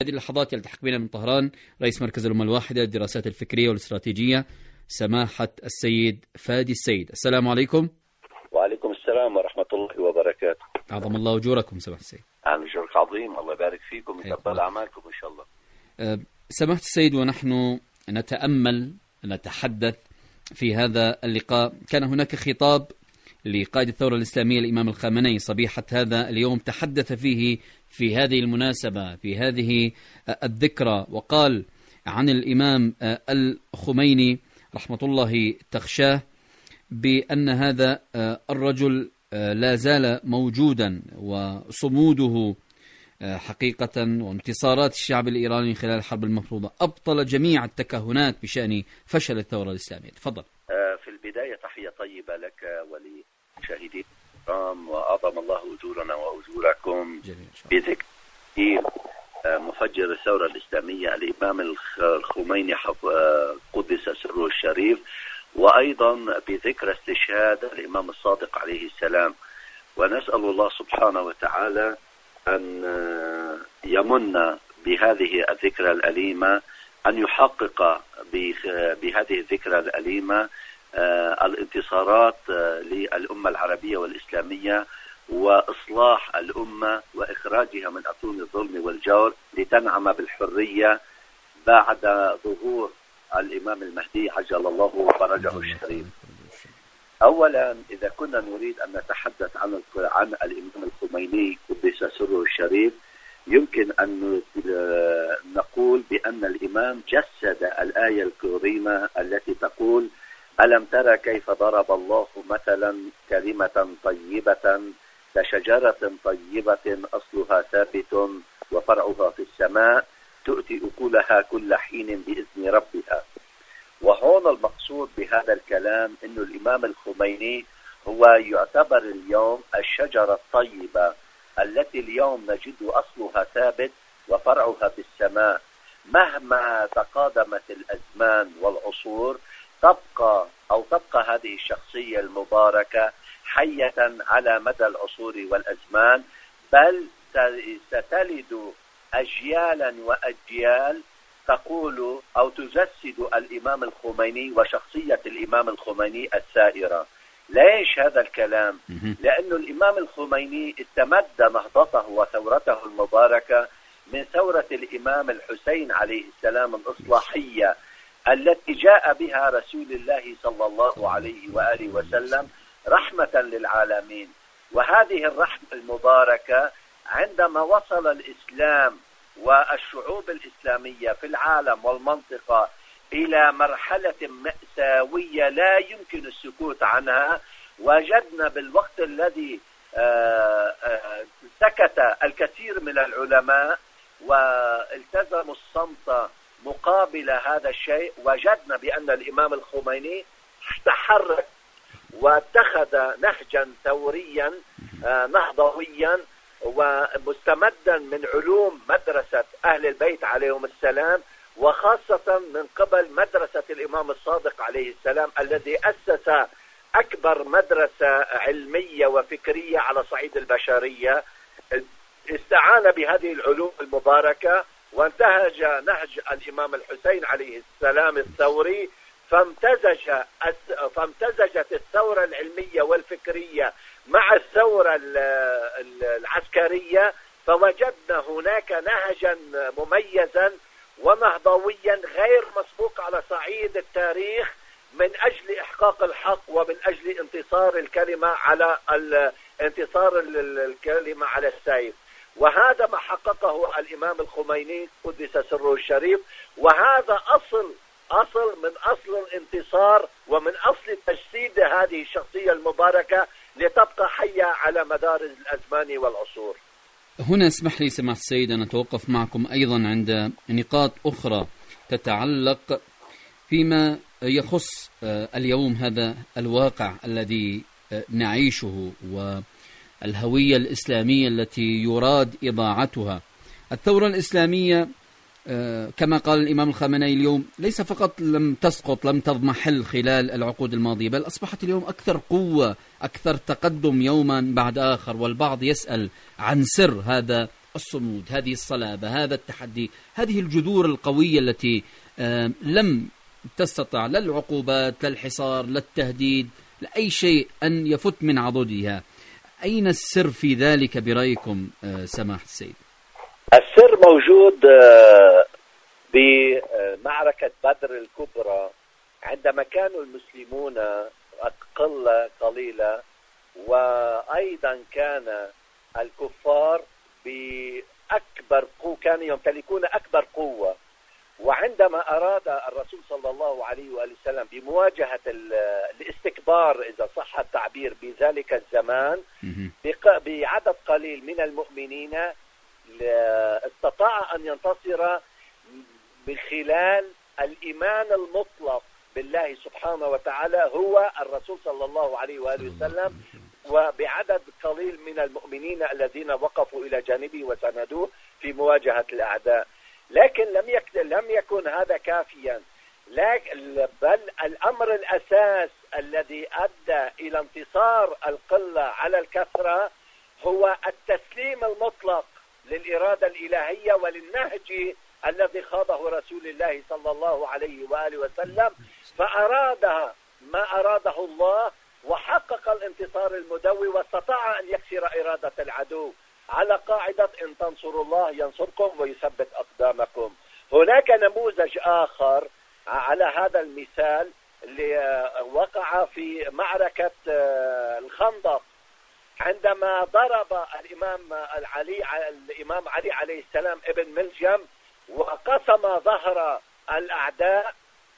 هذه اللحظات يلتحق بنا من طهران رئيس مركز الأمة الواحدة للدراسات الفكرية والاستراتيجية سماحة السيد فادي السيد. السلام عليكم. وعليكم السلام ورحمة الله وبركاته. عظم الله أجوركم سماحة السيد. أجرك عظيم، الله يبارك فيكم ويتقبل أعمالكم إن شاء الله. سماحة السيد، ونحن نتحدث في هذا اللقاء، كان هناك خطاب لقائد الثورة الإسلامية الإمام الخامنئي صبيحة هذا اليوم، تحدث فيه في هذه المناسبة في هذه الذكرى، وقال عن الإمام الخميني رحمة الله تخشاه بأن هذا الرجل لا زال موجودا، وصموده حقيقة وانتصارات الشعب الإيراني خلال الحرب المفروضة أبطل جميع التكهنات بشأن فشل الثورة الإسلامية. تفضل. في البداية تحية طيبة لك ولمشاهدين الكرام، وأعظم الله أجورنا وأجوركم بذكر مفجر الثورة الإسلامية الإمام الخميني قدس سره الشريف، وأيضا بذكر استشهاد الإمام الصادق عليه السلام. ونسأل الله سبحانه وتعالى أن يمن بهذه الذكرى الأليمة، أن يحقق بهذه الذكرى الأليمة الانتصارات للأمة العربية والإسلامية، وإصلاح الأمة وإخراجها من أطون الظلم والجور لتنعم بالحرية بعد ظهور الإمام المهدي عجل الله فرجه الشريف. أولا، إذا كنا نريد أن نتحدث عن الإمام الخميني قدس سره الشريف، يمكن أن نقول بأن الإمام جسد الآية الكريمة التي تقول: ألم ترى كيف ضرب الله مثلا كلمة طيبة كشجرة طيبة أصلها ثابت وفرعها في السماء تؤتي أكلها كل حين بإذن ربها. وهون المقصود بهذا الكلام أن الإمام الخميني هو يعتبر اليوم الشجرة الطيبة التي اليوم نجد أصلها ثابت وفرعها في السماء. مهما تقادمت الأزمان والعصور تبقى هذه الشخصية المباركة حية على مدى العصور والأزمان، بل ستلد أجيالا وأجيال تقول أو تجسد الإمام الخميني وشخصية الإمام الخميني السائرة. ليش هذا الكلام؟ لأن الإمام الخميني استمد نهضته وثورته المباركة من ثورة الإمام الحسين عليه السلام الإصلاحية التي جاء بها رسول الله صلى الله عليه وآله وسلم رحمة للعالمين. وهذه الرحمة المباركة عندما وصل الإسلام والشعوب الإسلامية في العالم والمنطقة إلى مرحلة مأساوية لا يمكن السكوت عنها، وجدنا بالوقت الذي سكت الكثير من العلماء والتزموا الصمت مقابل هذا الشيء، وجدنا بأن الإمام الخميني تحرك واتخذ نهجا ثوريا نهضويا ومستمدا من علوم مدرسة أهل البيت عليهم السلام، وخاصة من قبل مدرسة الإمام الصادق عليه السلام الذي أسس أكبر مدرسة علمية وفكرية على صعيد البشرية. استعان بهذه العلوم المباركة وانتهج نهج الإمام الحسين عليه السلام الثوري، فامتزجت الثورة العلمية والفكرية مع الثورة العسكرية، فوجدنا هناك نهجا مميزا ونهضويا غير مسبوق على صعيد التاريخ من أجل إحقاق الحق ومن أجل انتصار الكلمة على السيف. وهذا ما حققه الإمام الخميني قدس سره الشريف، وهذا أصل من أصل الانتصار ومن أصل تجسيد هذه الشخصية المباركة لتبقى حية على مدار الأزمان والعصور. هنا اسمح لي سماحة السيد أن أتوقف معكم أيضا عند نقاط أخرى تتعلق فيما يخص اليوم هذا الواقع الذي نعيشه والهوية الإسلامية التي يراد إضاعتها. الثورة الإسلامية كما قال الإمام الخامنئي اليوم ليس فقط لم تسقط، لم تضمحل خلال العقود الماضية، بل أصبحت اليوم أكثر قوة، أكثر تقدم يوما بعد آخر. والبعض يسأل عن سر هذا الصمود، هذه الصلابة، هذا التحدي، هذه الجذور القوية التي لم تستطع لا العقوبات لا الحصار لا التهديد لا أي شيء أن يفت من عضدها. أين السر في ذلك برأيكم سماحة السيد؟ السر موجود بمعركة بدر الكبرى، عندما كانوا المسلمون قليلة، وأيضا كان الكفار بأكبر قوة، كانوا يمتلكون أكبر قوة. وعندما أراد الرسول صلى الله عليه وآله وسلم بمواجهة الاستكبار إذا صح التعبير بذلك الزمان بعدد قليل من المؤمنين، استطاع أن ينتصر من خلال الإيمان المطلق بالله سبحانه وتعالى هو الرسول صلى الله عليه وآله وسلم، وبعدد قليل من المؤمنين الذين وقفوا إلى جانبه وساندوه في مواجهة الأعداء. لكن لم يكن هذا كافيا، بل الأمر الأساس الذي أدى إلى انتصار القلة على الكثرة هو التسليم المطلق للإرادة الإلهية وللنهج الذي خاضه رسول الله صلى الله عليه وآله وسلم، فأراد ما أراده الله وحقق الانتصار المدوي، واستطاع أن يكسر إرادة العدو على قاعدة إن تنصروا الله ينصركم ويثبت أقدامكم. هناك نموذج آخر على هذا المثال اللي وقع في معركة الخندق، عندما ضرب الإمام علي عليه السلام ابن ملجم وقسم ظهر الأعداء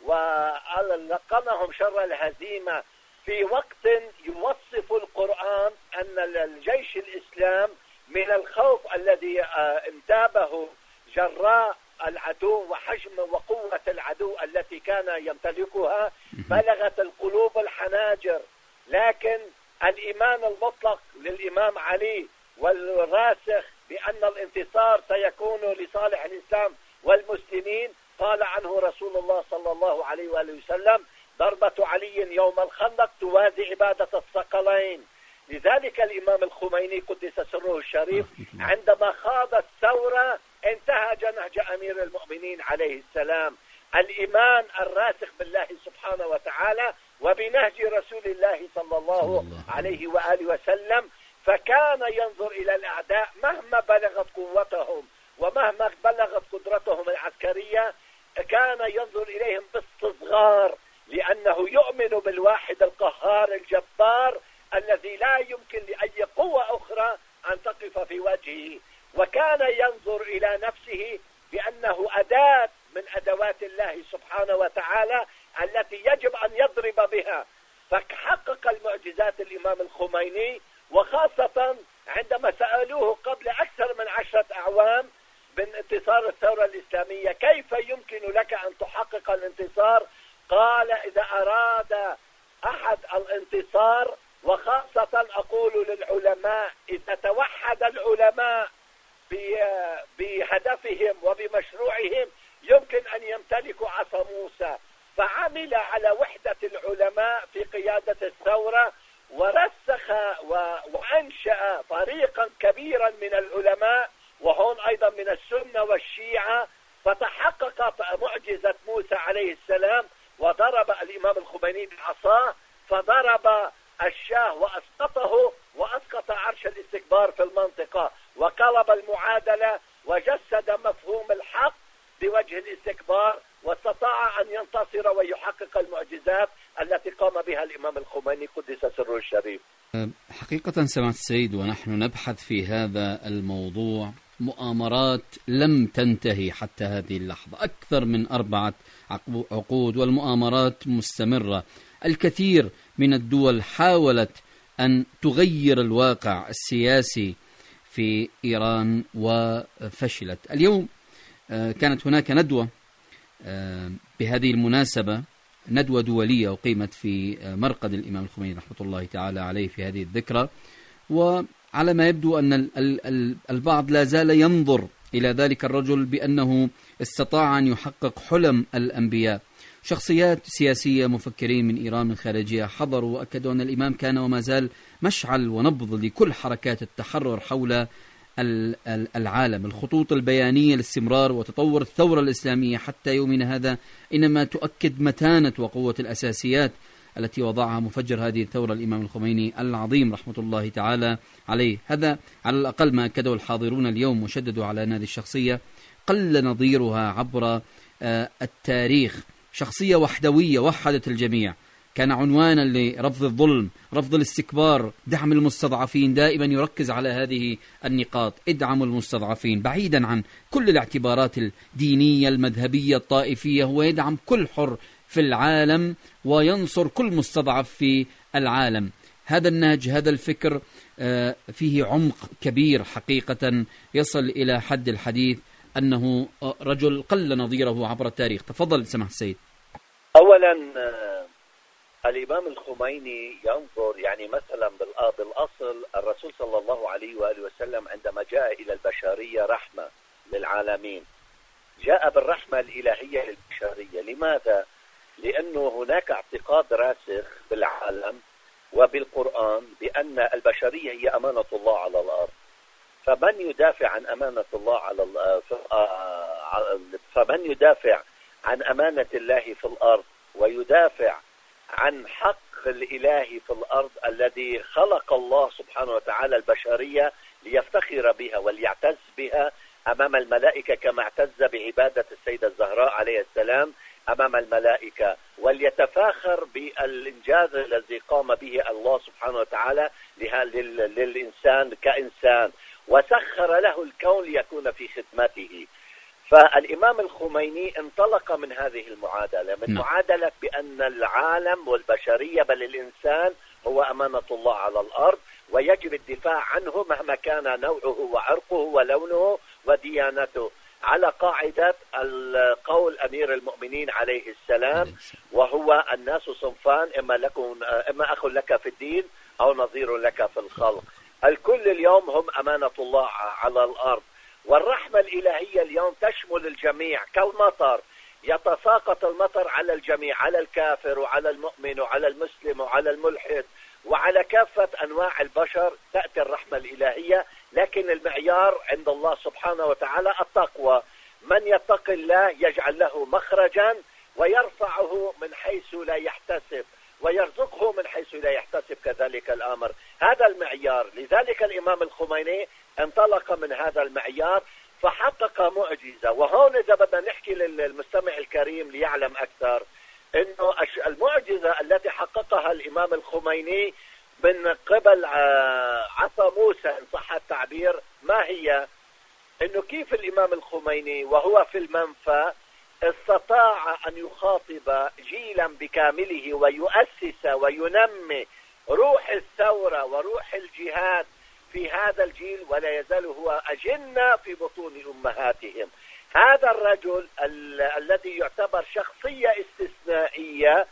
ولقمهم شر الهزيمة، في وقت يوصف القرآن أن الجيش الإسلام من الخوف الذي انتابه جراء العدو وحجم وقوة العدو التي كان يمتلكها بلغت القلوب الحناجر. لكن الإيمان المطلق للإمام علي والراسخ بأن الانتصار سيكون لصالح الإسلام والمسلمين، قال عنه رسول الله صلى الله عليه وآله وسلم: ضربة علي يوم الخندق توازي عبادة الثقلين. لذلك الإمام الخميني قدس سره الشريف عندما خاض الثورة انتهج نهج أمير المؤمنين عليه السلام، الإيمان الراسخ بالله سبحانه وتعالى وبنهج رسول الله صلى الله عليه وآله وسلم، فكان ينظر إلى الأعداء مهما بلغت قوتهم ومهما بلغت قدرتهم العسكرية، كان ينظر إليهم باستصغار، لأنه يؤمن بالواحد القهار الجبار الذي لا يمكن لأي قوة أخرى أن تقف في وجهه، وكان ينظر إلى نفسه بأنه أداة من أدوات الله سبحانه وتعالى التي يجب أن يضرب بها. فحقق المعجزات الإمام الخميني، وخاصة عندما سألوه قبل أكثر من 10 أعوام من انتصار الثورة الإسلامية: كيف يمكن لك أن تحقق الانتصار؟ قال: إذا أراد أحد الانتصار، وخاصة أقول للعلماء، إذا توحد العلماء بهدفهم وبمشروعهم يمكن أن يمتلكوا عصا موسى. فعمل على وحدة العلماء في قيادة الثورة، ورسخ وأنشأ فريقا كبيرا من العلماء، وهون أيضا من السنة والشيعة، فتحققت معجزة موسى عليه السلام، وضرب الإمام الخميني بعصاه فضرب الشاه وأسقطه، وأسقط عرش الاستكبار في المنطقة، وقلب المعادلة وجسد مفهوم الحق بوجه الاستكبار، واستطاع أن ينتصر ويحقق المعجزات التي قام بها الإمام الخميني قدس سره الشريف. حقيقة سمعت السيد، ونحن نبحث في هذا الموضوع، مؤامرات لم تنتهي حتى هذه اللحظة، أكثر من 4 عقود والمؤامرات مستمرة. الكثير من الدول حاولت أن تغير الواقع السياسي في إيران وفشلت. اليوم كانت هناك ندوة بهذه المناسبة، ندوة دولية أقيمت في مرقد الإمام الخميني رحمة الله تعالى عليه في هذه الذكرى، وعلى ما يبدو أن البعض لا زال ينظر إلى ذلك الرجل بأنه استطاع أن يحقق حلم الأنبياء. شخصيات سياسية، مفكرين من إيران من خارجها حضروا وأكدوا أن الإمام كان وما زال مشعل ونبض لكل حركات التحرر حول العالم. الخطوط البيانية لاستمرار وتطور الثورة الإسلامية حتى يومنا هذا إنما تؤكد متانة وقوة الأساسيات التي وضعها مفجر هذه الثورة الإمام الخميني العظيم رحمة الله تعالى عليه. هذا على الأقل ما أكده الحاضرون اليوم وشددوا على أن هذه الشخصية قل نظيرها عبر التاريخ. شخصية وحدوية وحدت الجميع، كان عنوانا لرفض الظلم، رفض الاستكبار، دعم المستضعفين، دائما يركز على هذه النقاط: ادعموا المستضعفين، بعيدا عن كل الاعتبارات الدينية المذهبية الطائفية. هو يدعم كل حر في العالم وينصر كل مستضعف في العالم. هذا النهج، هذا الفكر فيه عمق كبير حقيقة، يصل إلى حد الحديث أنه رجل قل نظيره عبر التاريخ. تفضل سماحة السيد. أولا الإمام الخميني ينظر يعني مثلا بالأصل الرسول صلى الله عليه وآله وسلم عندما جاء إلى البشرية رحمة للعالمين، جاء بالرحمة الإلهية للبشرية. لماذا؟ لأنه هناك اعتقاد راسخ بالعالم وبالقرآن بأن البشرية هي أمانة الله على الأرض، فمن يدافع عن أمانة الله على فمن يدافع عن أمانة الله في الأرض ويدافع عن حق الإله في الأرض الذي خلق الله سبحانه وتعالى البشرية ليفتخر بها وليعتز بها أمام الملائكة، كما اعتز بعبادة السيدة الزهراء عليه السلام أمام الملائكة، وليتفاخر بالإنجاز الذي قام به الله سبحانه وتعالى للإنسان كإنسان، وسخر له الكون ليكون في خدمته. فالإمام الخميني انطلق من هذه المعادلة، من معادلة بأن العالم والبشرية بل الإنسان هو أمانة الله على الأرض، ويجب الدفاع عنه مهما كان نوعه وعرقه ولونه وديانته، على قاعدة القول أمير المؤمنين عليه السلام: وهو الناس صنفان، إما أخ لك في الدين أو نظير لك في الخلق. الكل اليوم هم أمانة الله على الأرض، والرحمة الإلهية اليوم تشمل الجميع كالمطر، يتساقط المطر على الجميع، على الكافر وعلى المؤمن وعلى المسلم وعلى الملحد وعلى كافة أنواع البشر تأتي الرحمة الإلهية. لكن المعيار عند الله سبحانه وتعالى التقوى. من يتق الله يجعل له مخرجا ويرفعه من حيث لا يحتسب ويرزقه من حيث لا يحتسب، كذلك الأمر. هذا المعيار. لذلك الإمام الخميني انطلق من هذا المعيار فحقق معجزة. وهون إذا بدنا نحكي للمستمع الكريم ليعلم أكثر، إنه المعجزة التي حققها الإمام الخميني من قبل عصا موسى إن صح التعبير، ما هي؟ إنه كيف الإمام الخميني وهو في المنفى استطاع أن يخاطب جيلا بكامله ويؤسس وينمي روح الثورة وروح الجهاد في هذا الجيل، ولا يزال هو أجنة في بطون أمهاتهم. هذا الرجل الذي يعتبر شخصية استثنائية،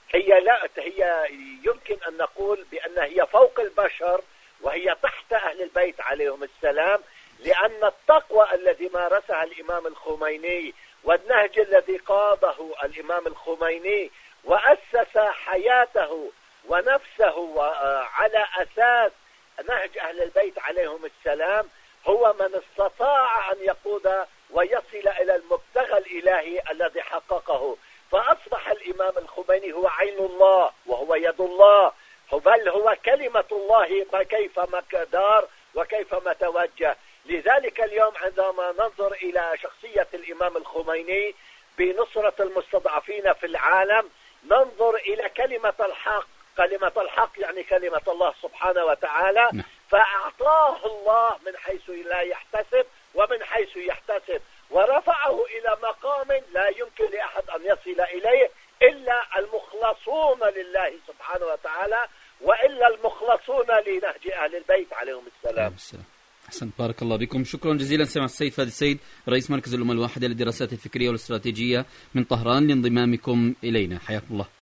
هي يمكن أن نقول بأنها هي فوق البشر وهي تحت أهل البيت عليهم السلام، لأن التقوى الذي مارسها الإمام الخميني والنهج الذي قاده الإمام الخميني وأسس حياته ونفسه على أساس نهج أهل البيت عليهم السلام، هو من استطاع أن يقود ويصل إلى المبتغى الإلهي الذي حققه. فأصبح الإمام الخميني هو عين الله وهو يد الله، بل هو كلمة الله كيفما دار وكيفما توجه. لذلك اليوم عندما ننظر إلى شخصية الإمام الخميني بنصرة المستضعفين في العالم، ننظر إلى كلمة الحق. كلمة الحق يعني كلمة الله سبحانه وتعالى، فأعطاه الله من حيث لا يحتسب ومن حيث يحتسب، ورفعه إلى مقام لا يمكن لأحد أن يصل إليه إلا المخلصون لله سبحانه وتعالى، وإلا المخلصون لنهج أهل البيت عليهم السلام. أحسن، بارك الله بكم. شكرا جزيلا سمع السيد فهد السيد رئيس مركز الأمة الواحدة للدراسات الفكرية والاستراتيجية من طهران لانضمامكم إلينا. حياكم الله.